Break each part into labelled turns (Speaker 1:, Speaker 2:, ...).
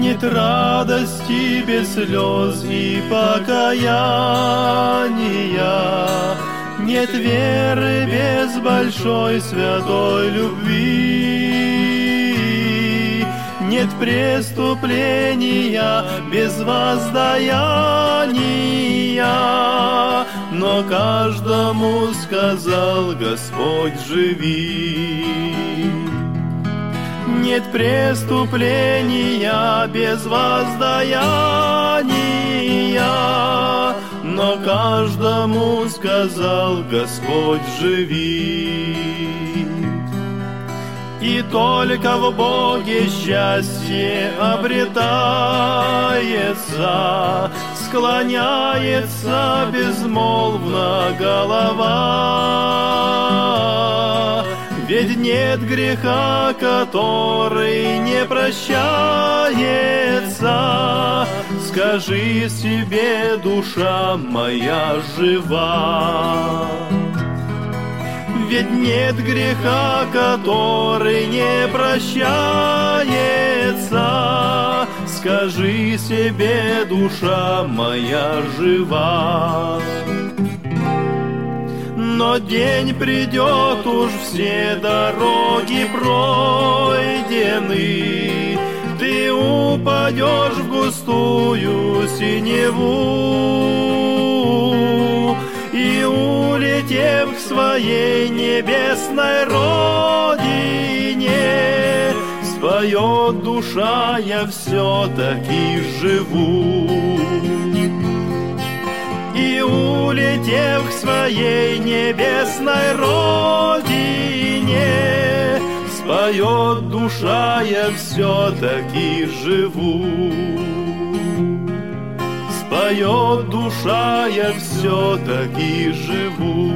Speaker 1: Нет радости без слез и покаяния, нет веры без большой святой любви, нет преступления без воздаяния, но каждому сказал Господь: живи. Нет преступления без воздаяния, но каждому сказал Господь: живи. И только в Боге счастье обретается, склоняется безмолвно голова. Ведь нет греха, который не прощается. Скажи себе, душа моя жива. Ведь нет греха, который не прощается. Скажи себе, душа моя жива. Но день придет, уж все дороги пройдены, ты упадешь в густую синеву, и, улетев к своей небесной родине, споет душа: я все-таки живу. И, улетев к своей небесной родине, споет душа: я все-таки живу. Споет душа: я все-таки живу.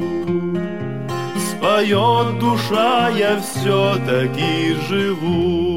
Speaker 1: Споет душа: я все-таки живу.